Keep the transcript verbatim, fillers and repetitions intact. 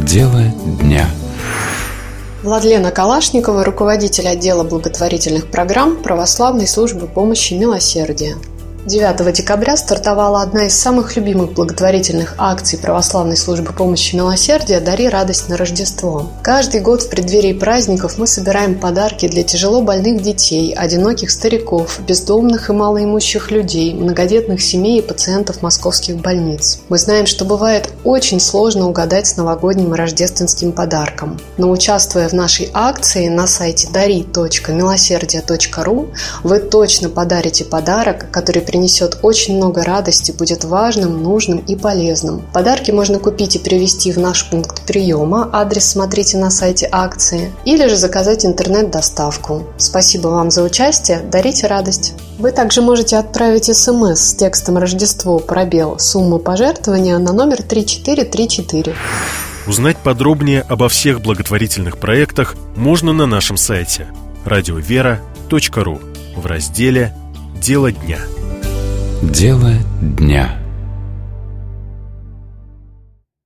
Дело дня. Владлена Калашникова, руководитель отдела благотворительных программ Православной службы помощи милосердия. девятого декабря стартовала одна из самых любимых благотворительных акций Православной службы помощи милосердия «Дари радость на Рождество». Каждый год в преддверии праздников мы собираем подарки для тяжело больных детей, одиноких стариков, бездомных и малоимущих людей, многодетных семей и пациентов московских больниц. Мы знаем, что бывает очень сложно угадать с новогодним и рождественским подарком. Но участвуя в нашей акции на сайте дари точка милосердие точка ру, вы точно подарите подарок, который принесет очень много радости, будет важным, нужным и полезным. Подарки можно купить и привезти в наш пункт приема, адрес смотрите на сайте акции, или же заказать интернет-доставку. Спасибо вам за участие, дарите радость. Вы также можете отправить смс с текстом «Рождество, пробел, сумма пожертвования» на номер три четыре три четыре. Узнать подробнее обо всех благотворительных проектах можно на нашем сайте радиовера точка ру в разделе «Дело дня». Дело дня.